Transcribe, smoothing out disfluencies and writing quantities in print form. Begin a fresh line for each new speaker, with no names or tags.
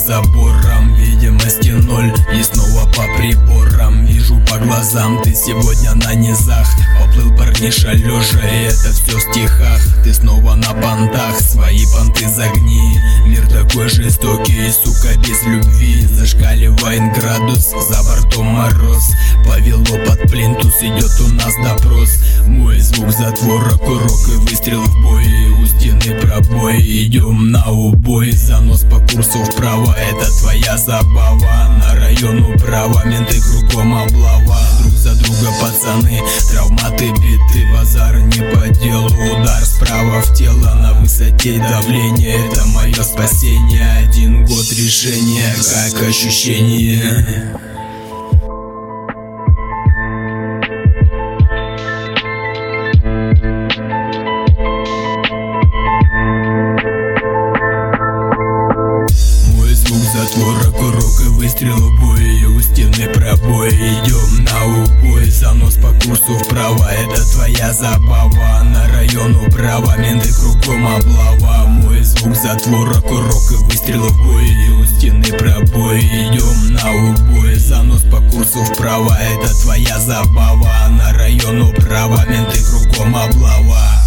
забором, видимости ноль. И снова по приборам вижу по глазам: ты сегодня на низах. Поплыл парниша лежа, и это все в стихах. Ты снова на понтах, свои понты загни. Мир такой жестокий, сука, без любви. Зашкаливает градус, за бортом мороз. Повело под плинтус, идет у нас допрос. Мой звук затвора, курок и выстрел в бой. У стены пробой, идем на убой. Занос по курсу вправо, это твоя забава. На район управа, менты кругом облава. Друг за друга пацаны, травматы, биты. Базар не по делу, удар справа в тело. На высоте давление, это мое спасение. 1 год решения, как ощущение? Затвора, курок и выстрел в бой. У стены пробой, идем на убой. Занос по курсу вправо, это твоя забава. На район управа, менты кругом облава. Мой звук затвора, курок и выстрел в бой. У стены пробой, идем на убой. Занос по курсу вправо, это твоя забава. На район управа, менты кругом облава.